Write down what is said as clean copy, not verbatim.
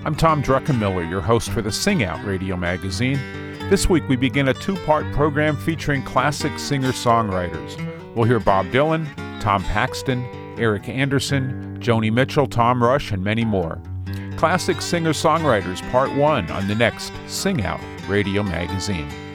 I'm Tom Druckenmiller, your host for the Sing Out radio magazine. This week we begin a two-part program featuring classic singer-songwriters. We'll hear Bob Dylan, Tom Paxton, Eric Anderson, Joni Mitchell, Tom Rush, and many more. Classic Singer-Songwriters Part 1 on the next Sing Out radio magazine.